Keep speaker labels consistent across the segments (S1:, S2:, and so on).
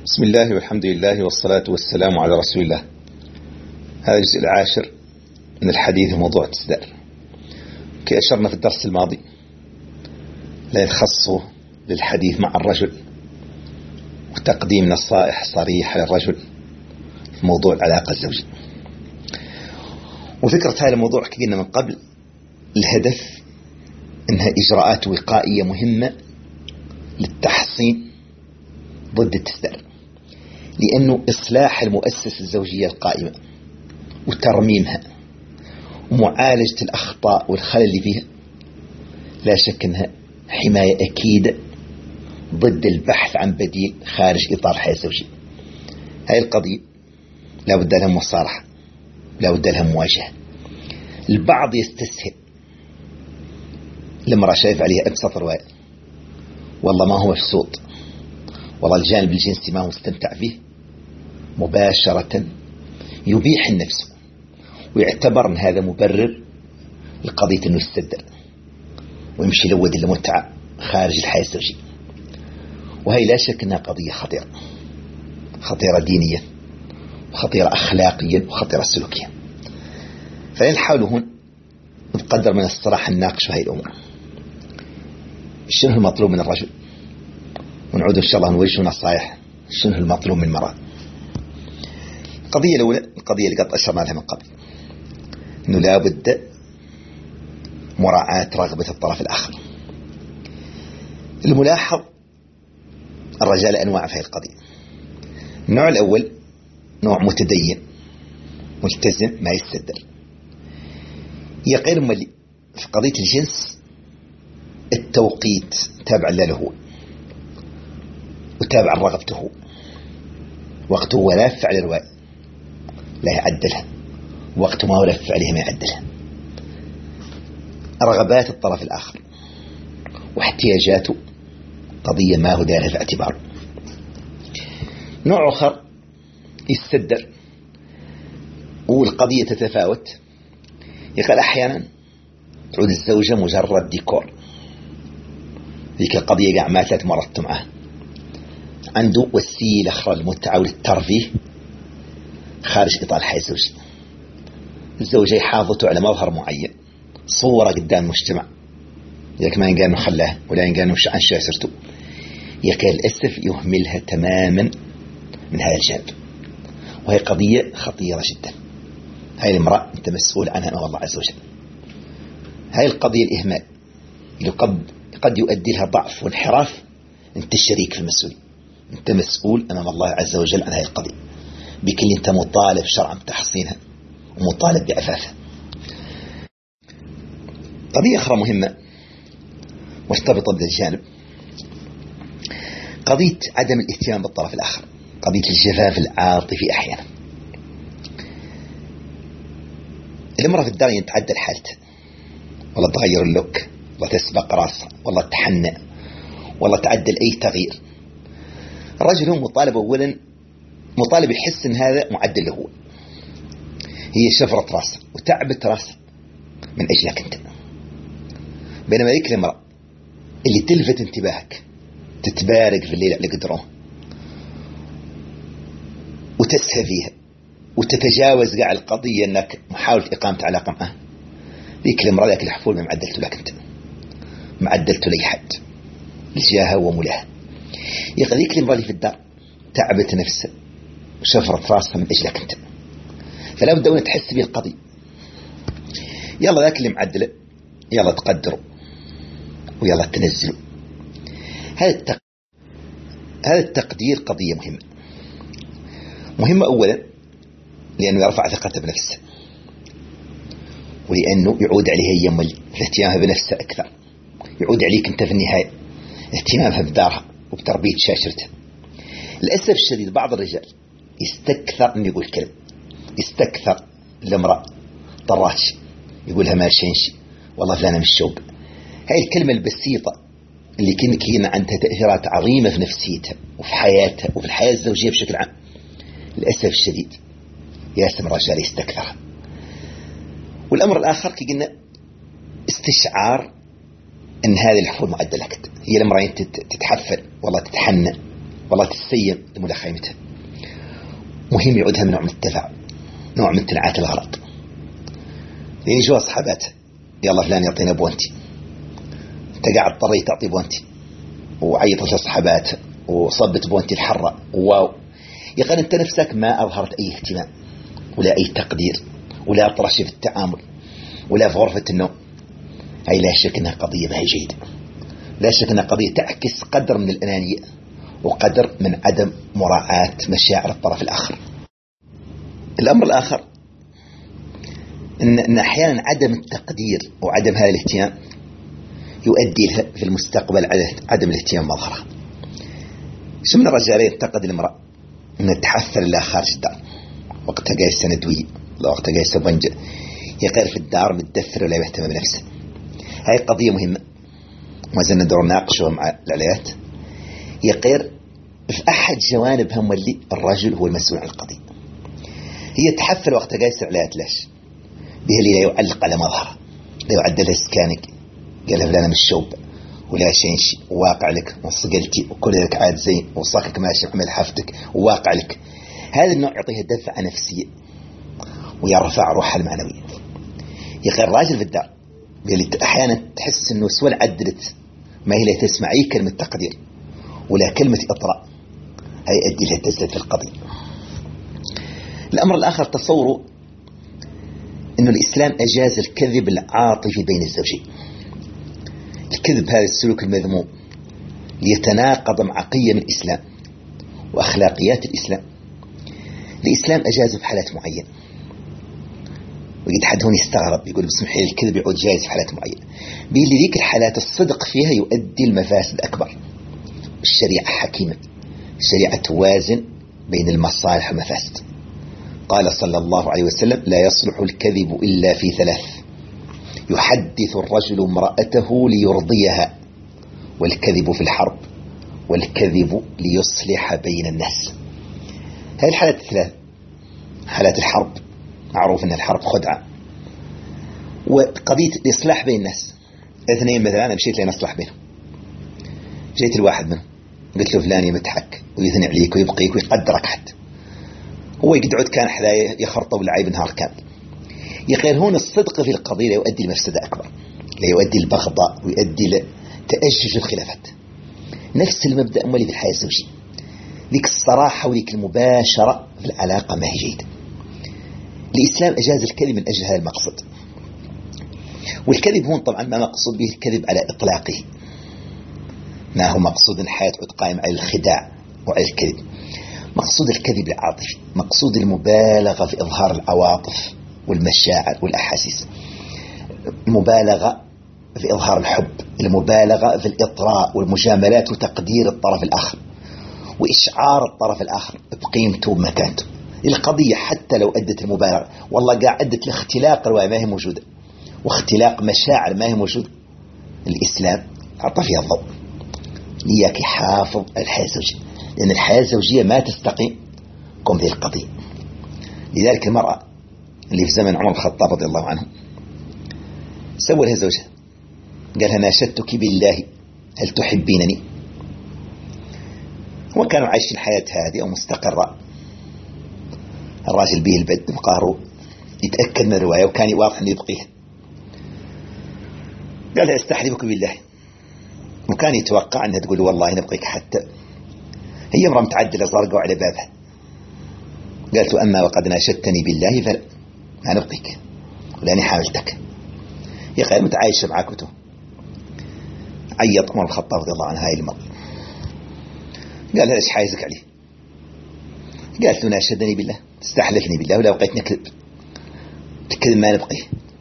S1: بسم الله والحمد لله والصلاة والسلام على رسول الله. هذا الجزء العاشر من الحديث في موضوع التسدار. كي أشرنا في الدرس الماضي لا يخص للحديث مع الرجل وتقديم نصائح صريحة للرجل في موضوع العلاقة الزوجية. وفكرة هذا الموضوع كنا من قبل الهدف إنها إجراءات وقائية مهمة للتحصين ضد التسدار، لأنه إصلاح المؤسسة الزوجية القائمة وترميمها ومعالجة الأخطاء والخلل اللي فيها لا شك أنها حماية أكيدة ضد البحث عن بديل خارج إطار الحياة الزوجية. هاي القضية لا بد لها مصارحة، لا بد لها مواجهة. البعض يستسهل لما شايف عليها أبسط رواية، والله ما هو مبسوط، والله الجانب الجنسي ما هو مستمتع فيه، مباشرة يبيح النفس ويعتبر أن هذا مبرر لقضية أنه يستدر ويمشي لود المتعة خارج الحياة الزوجية. وهي لا شك أنها قضية خطيرة، خطيرة دينيا وخطيرة أخلاقيا وخطيرة سلوكيا. فنحاول هون بقدر من الصراحة نناقش هذه الأمور. شنو المطلوب من الرجل؟ ونعود إن شاء الله نوجه نصائح شنو المطلوب من المرأة. القضية الأولى، القضية اللي قد أشرنا لها من قبل، أنه لا بد مراعاة رغبة الطرف الآخر. الملاحظ الرجال أنواع في هذه القضية. النوع الأول نوع متدين ملتزم ما يستدر، يقير ملي في قضية الجنس التوقيت تابع له هو وتابع رغبته، وقته هو لا فعل الرواية لا يعدلها، وقته ما هو لا فعلها ما يعدلها. رغبات الطرف الآخر واحتياجاته قضية ما هو دارها في اعتباره. نوع آخر يستدر والقضية تتفاوت، يقال أحيانا تعود الزوجة مجرد ديكور، ذيك القضية قاع ما ثلاث مرات معه، عنده وسيلة أخرى للمتعة وللترفيه خارج إطار الحياة الزوجية. الزوجة يحافظوا على مظهر معين، صورة قدام المجتمع، ياك ما ينقال خلاه ولا ينقال عن شاسرته، ياك للأسف يهملها تماما من هذا الجانب. وهي قضية خطيرة جدا. هاي المرأة أنت مسؤول عنها أمام الله عز وجل. هاي القضية الإهمال اللي قد يؤدي لها ضعف وانحراف، أنت الشريك في المسؤولية، أنت مسؤول أمام الله عز وجل عن هذه القضية، بكل أنت مطالب شرعا بتحصينها ومطالب بعفافها. قضية أخرى مهمة مرتبطة بالجانب، قضية عدم الاهتمام بالطرف الآخر، قضية الجفاف العاطفي. أحيانا الامرأة في الدار يتعدل حالتها، والله تغير اللوك، والله تسبق راسها، والله تحنى، والله تعدل أي تغيير. الرجل هو مطالب أولا، مطالب يحس أن هذا معدل له هو، هي شفرت راسها وتعبت راسها من أجلك أنت. بينما ذيك الامرأة اللي تلفت انتباهك تتبارك في الليل على قدره وتسهى فيها وتتجاوز قاع القضية أنك محاولة إقامة علاقة معه، ذيك الامرأة ذاك الحفول ما معدلته لك أنت، معدلته لي حد الجاهة وملاها. يقول ذيك الامرأة اللي في الدار تعبت نفسها وشفرت راسها من أجلك أنت، فلا بد أن تحس به القضية. يلا ذاك اللي معدله يلا تقدره ويلا تنزله. هذا التقدير قضية مهمة أولا لأنه يرفع ثقته بنفسه، ولأنه يعود عليها يوم اهتمامها بنفسه أكثر، يعود عليك أنت في النهاية اهتمامها بدارها وبتربية شاشرتها. للأسف الشديد بعض الرجال يستكثر أن يقول كلمة، يستكثر الامرأة طراش يقولها ما شينشي، والله فلانة مش شوب. هاي الكلمة البسيطة اللي كنا عندها تأثيرات عظيمة في نفسيتها وفي حياتها وفي الحياة الزوجية بشكل عام، للأسف الشديد ياسم الرجال يستكثرها. والأمر الآخر كي قلنا استشعار أن هذه الحفول معدلة، هي الامرأة تتحفل والله تتحنى والله تسيم لملا خيمتها. مهم يعودها من نوع من التفاعل، نوع من تنعات الغرض. يجوا أصحاباتها يلا فلان يعطينا بوانتي، انت قاعد اضطريت تعطي بوانتي، وعيطت لأصحاباتها وصبت بوانتي الحرة. واو يقول أنت نفسك ما أظهرت أي اهتمام ولا أي تقدير ولا أطرش في التعامل ولا في غرفة النوم. هاي لا شك أنها قضية ما هي جيدة، لا شك أنها قضية تعكس قدر من الأنانية وقدر من عدم مراعاة مشاعر الطرف الآخر. الأمر الآخر إن أحيانا عدم التقدير وعدم هذا الاهتمام يؤدي في المستقبل على عدم الاهتمام مظهرها. شو من الرجال ينتقد المرأة أن تحثل لها خارج الدار، وقتها جايسة ندوية، وقتها جايسة بنجة، يقير في الدار متدثر ولا يهتم بنفسه. هاي قضية مهمة ما زلنا ندور ناقشها مع العليات. يقير في أحد جوانب هم اللي الرجل هو المسؤول عن القضية. هي تحفل وقتها جايسة عليات ليش بها اللي لا يعلق على مظهره، لا يعدل سكانك، قال لها فلانا مش شوب ولا شينشي وواقع لك وصقلتي وكل ذلك عاد زين وصاكك ماشي عمل حفتك وواقع لك. هذا النوع يعطيها دفعة نفسية ويرفع روحها المعنوية. يقول الراجل في الدار اللي أحيانا تحس إنه سوى عدلت ما هي لا تسمع أي كلمة تقدير ولا كلمة إطراء، هي أدي لها تزداد في القضية. الأمر الآخر تصوره إنه الإسلام أجاز الكذب العاطفي بين الزوجين. الكذب هذا السلوك المذموم ليتناقض مع قيم الإسلام وأخلاقيات الإسلام. الإسلام أجازه في حالات معينة، وقد حد هون يستغرب يقول بسمح لي الكذب يعود جائز في حالات معينة. بيقول لي ذيك الحالات الصدق فيها يؤدي المفاسد أكبر. الشريعة حكيمة، الشريعة توازن بين المصالح والمفاسد. قال صلى الله عليه وسلم لا يصلح الكذب إلا في ثلاث: يحدث الرجل امرأته ليرضيها، والكذب في الحرب، والكذب ليصلح بين الناس. هذه الحالات الثلاث. حالات الحرب معروف أن الحرب خدعة، وقضية الإصلاح بين الناس. اثنين مثلا أنا مشيت لنصلح بينهم، جيت الواحد منهم قلت له فلان يمدحك ويثني عليك ويبقيك ويقدرك، حتى هو يقعد كان حذايا يخرطه بالعيب نهار كامل. يقول هون الصدق في القضية لا يؤدي لمفسدة أكبر، لا يؤدي للبغضاء ويؤدي لتأجج الخلافات. نفس المبدأ أمولي في الحياة الزوجية، ذيك الصراحة وذيك المباشرة في العلاقة ما هي جيدة. الإسلام أجاز الكذب من أجل هذا المقصد. والكذب هون طبعا ما مقصود به الكذب على إطلاقه، ما هو مقصود الحياة قائم على الخداع وعلى الكذب. مقصود الكذب العاطفي، مقصود المبالغة في إظهار العواطف والمشاعر والأحاسيس، المبالغة في إظهار الحب، المبالغة في الإطراء والمجاملات وتقدير الطرف الآخر وإشعار الطرف الآخر بقيمته ومكانته. القضية حتى لو أدت المبالغة والله قاعد أدت لاختلاق رواية ما هي موجودة واختلاق مشاعر ما هي موجودة، الإسلام أعطى فيها الضوء. إياك حافظ الحياة الزوجية، لأن الحياة الزوجية ما تستقيم قم ذي القضية. لذلك المرأة اللي في زمن عمر الخطاب رضي الله عنه سوى لها زوجها قال لها ناشدتك بالله هل تحبينني؟ وكانوا عايشين حياة هادئة ومستقرة. الراجل به البد وقهره يتأكد من الرواية وكان واضح أن يبقيها. قال لها استحلفك بالله، وكان يتوقع أنها تقول والله نبقيك، حتى هي امرأة متعدلة زرقاء على بابها. قالت أما وقد ناشدتني بالله فلا نبقيك ولاني حاملتك. يا خير متعايشة معك وتو. عيط عمر الخطاب رضي الله عنه هاي المرأة، قال لها ايش حايزك عليه؟ قالت له ناشدني بالله، استحلفني بالله ولا بقيت نكذب، تكذب ما نبقيه.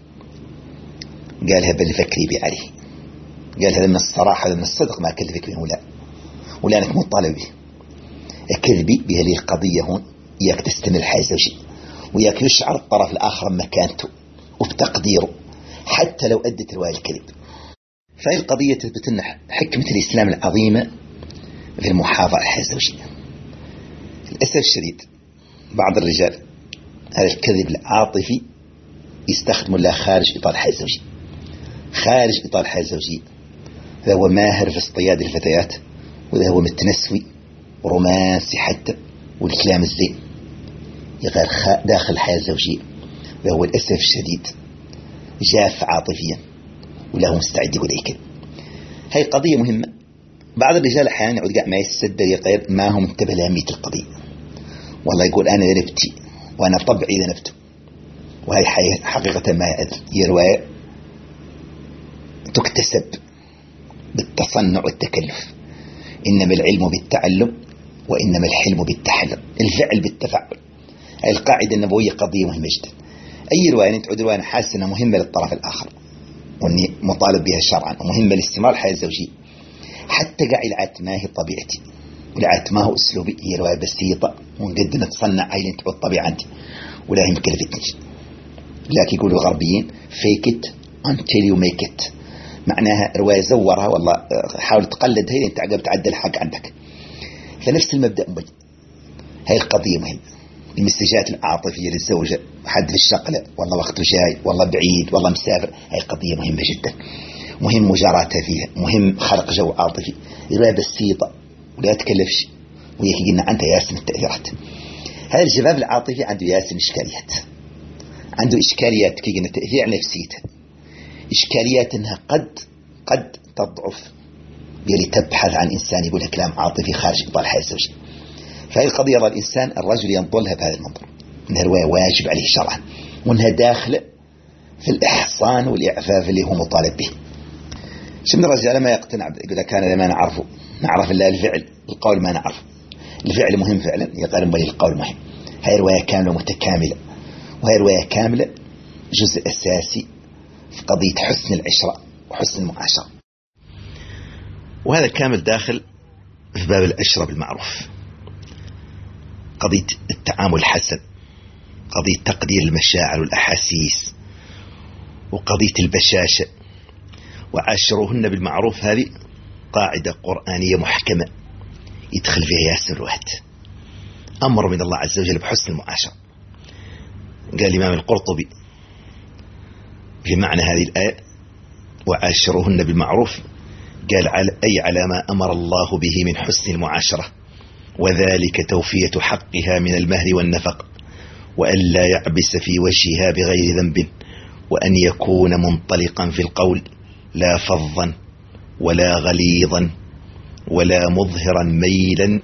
S1: قالها بل فكري بي عليه. قال هذا من الصراحة، هذا من الصدق، ما أكذبك به ولا أنك مطالب به. أكذبي بهذه القضية هون إياك تستمر الحياة الزوجية، وإياك يشعر الطرف الآخر مكانته وبتقديره حتى لو أدت رواية الكذب. فهي القضية تثبت لنا حكمة الإسلام العظيمة في المحافظة على الحياة الزوجية. للأسف الشديد بعض الرجال هذا الكذب العاطفي يستخدم له خارج إطار الحياة الزوجية، خارج إطار الحياة الزوجية. هذا هو ماهر في اصطياد الفتيات، وهذا هو متنسوي ورومانسي حتى والكلام الزين يغير داخل الحياة الزوجية، وهو للأسف الشديد جاف عاطفيا ولا هو مستعد يقول أي كلمة. هاي قضية مهمة. بعض الرجال أحيانا يقعد قاعد ما يصدق يغير ما هو منتبه لأهمية القضية، والله يقول أنا ذنبتي وأنا طبعي ذنبته، وهي حقيقة ما هي رواية تكتسب بالتصنع والتكلف. إنما العلم بالتعلم وإنما الحلم بالتحلم، الفعل بالتفعل. هاي القاعدة النبوية قضية مهمة جدا. أي رواية تعود رواية حاسة أنها مهمة للطرف الآخر وأني مطالب بها شرعا ومهمة لاستمرار الحياة الزوجية، حتى قاعد العات ما هي طبيعتي والعات ما هو أسلوبي، هي رواية بسيطة ونقدر نتصنع هاي اللي تعود طبيعة عندي ولا هي مكلفتني. لكن يقولوا الغربيين fake it until you make it، معناها رواية زورها والله حاول تقلد هي انت عقب تعدل حق عندك. فنفس المبدأ مبين. هاي القضية مهمة. المسجات العاطفية للزوجة، حد في الشقلة والله وقته جاي والله بعيد والله مسافر، هاي قضية مهمة جدا، مهم مجاراتها فيها، مهم خلق جو عاطفي. رواية بسيطة ولا تكلفش وياك قلنا عنها ياسن التأثيرات. هذا الجواب العاطفي عنده ياسن إشكاليات، عنده إشكاليات كي قلنا تأثير نفسيته، إشكاليات أنها قد تضعف يلي تبحث عن إنسان يقول كلام عاطفي خارج إطار الحياة الزوجية. فهي القضية يرى الإنسان الرجل ينظلها بهذا المنظور، أنها رواية واجب عليه شرعا وأنها داخل في الإحصان والإعفاف اللي هو مطالب به. شو من الرجال ما يقتنع يقول كان ما نعرف إلا الفعل، القول ما نعرف. الفعل مهم فعلا يقارن بين القول مهم. هاي رواية كاملة متكاملة، وهي رواية كاملة جزء أساسي في قضية حسن العشرة وحسن المعاشرة، وهذا كامل داخل في باب العشرة بالمعروف، قضية التعامل الحسن، قضية تقدير المشاعر والأحاسيس، وقضية البشاشة. وعاشروهن بالمعروف هذه قاعدة قرآنية محكمة يدخل فيها ياسر الواحد، أمر من الله عز وجل بحسن المعاشرة. قال الإمام القرطبي في معنى هذه الآية وعاشروهن بالمعروف، قال أي على ما أمر الله به من حسن المعاشرة، وذلك توفية حقها من المهر والنفق، وأن لا يعبس في وجهها بغير ذنب، وأن يكون منطلقا في القول لا فظا ولا غليظا ولا مظهرا ميلا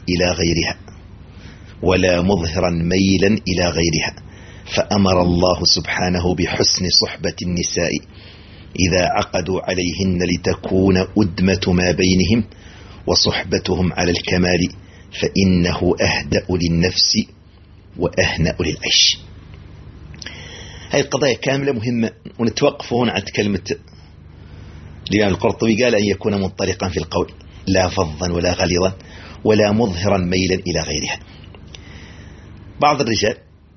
S1: إلى غيرها فأمر الله سبحانه بحسن صحبة النساء إذا عقدوا عليهن لتكون أدمة ما بينهم، وصحبتهم على الكمال فإنه أهدأ للنفس وأهنأ للعيش. هذه القضايا كاملة مهمة، ونتوقف هنا عند كلمة الإمام القرطبي قال أن يكون منطلقا في القول لا فظا ولا غليظا ولا مظهرا ميلا إلى غيرها. بعض الرجال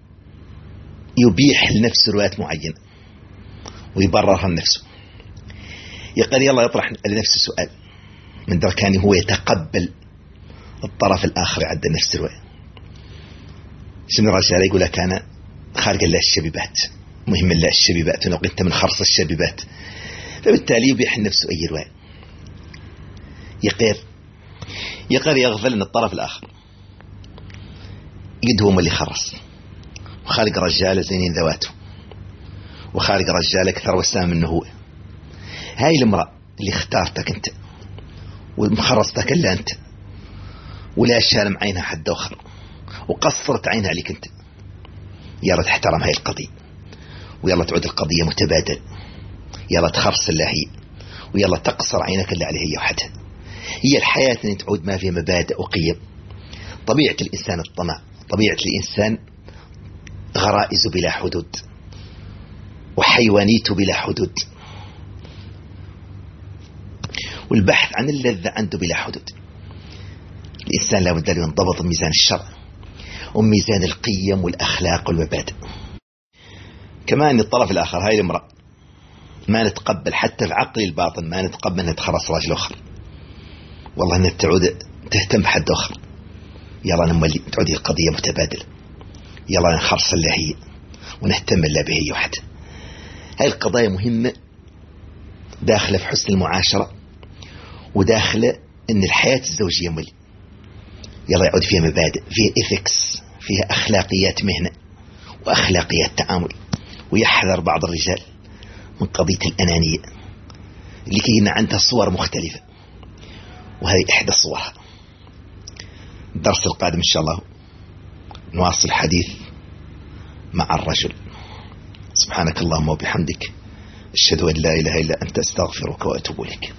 S1: يبيح لنفسه روايات معينة ويبررها لنفسه، يقول يلا يطرح لنفسه سؤال من دركان هو يتقبل الطرف الآخر عند نفس الرواية. سمي الرجال يقول لك أنا خارج الله الشبيبات، مهم الله الشبيبات ونقول أنت من خرص الشبيبات، فبالتالي يبيح لنفسه أي رواية. يقر يغفل أن الطرف الآخر قد هم اللي خرص، وخارج رجال زينين ذواته، وخارج رجال أكثر وسام منه هو. هاي المرأة اللي اختارتك أنت ومخرصتك إلا أنت، ولا شالم عينها حد آخر وقصرت عينها عليك أنت، يلا تحترم هاي القضية، ويلا تعود القضية متبادل، يلا تخرص الله هي، ويلا تقصر عينك اللي عليه هي وحدها. هي الحياة أن تعود ما فيها مبادئ وقيم. طبيعة الإنسان الطمع، طبيعة الإنسان غرائز بلا حدود وحيوانيته بلا حدود، والبحث عن اللذة عنده بلا حدود. الإنسان لا بد أن ينضبط بميزان الشرع وميزان القيم والأخلاق والمبادئ. كمان الطرف الآخر هاي المرأة ما نتقبل حتى في عقل الباطن ما نتقبل أن تخرص راجل آخر، والله أن تعود تهتم بحد آخر. يلا نملي تعود القضية متبادلة، يلا نخرص الله هي ونهتم الله به وحده. هاي القضايا مهمة داخلة في حسن المعاشرة، وداخلة أن الحياة الزوجية ملي يلا يعود فيها مبادئ، فيها إثكس، فيها أخلاقيات مهنة وأخلاقيات تعامل. ويحذر بعض الرجال من قضية الأنانية اللي كينا عندها صور مختلفة، وهذه إحدى صورها. الدرس القادم إن شاء الله نواصل الحديث مع الرجل. سبحانك اللهم وبحمدك، أشهد أن لا إله إلا أنت، أستغفرك وأتوب إليك.